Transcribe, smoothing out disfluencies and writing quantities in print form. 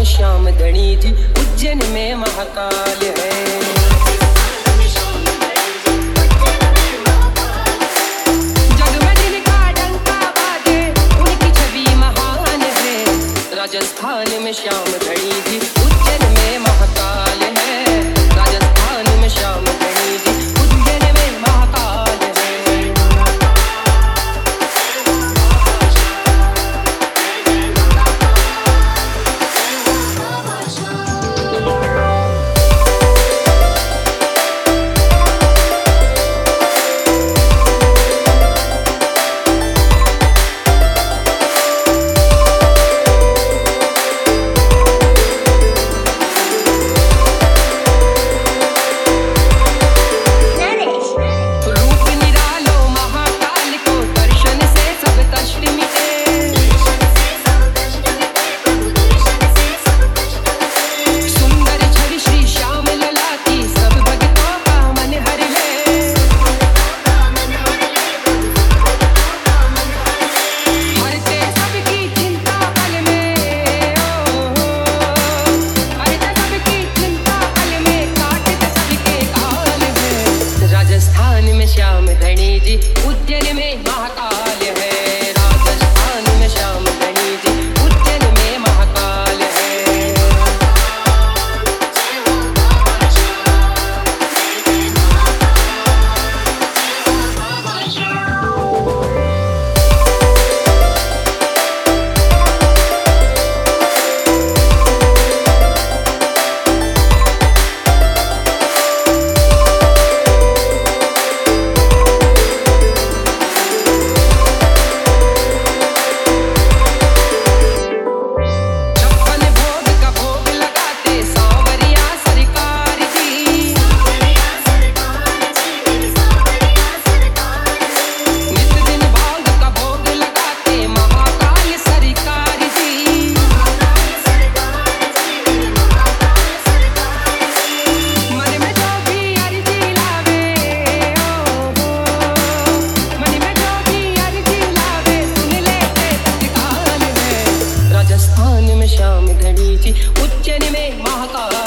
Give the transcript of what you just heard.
श्याम धनी जी उज्जैन में महाकाल है। जग में जिनका डंका बाजे उनकी छवि महान है। राजस्थान में श्याम धनी जी उज्जैन में महाकाल है। राजस्थान में श्याम धनी जी उज्जैन में महाकाल है। राजस्थान में श्याम धनी जी उज्जैन में महाकाल है। राजस्थान में श्याम धनी जी उज्जैन में महाकाल है। राजस्थान में श्याम धनी जी उज्जैन में महाकाल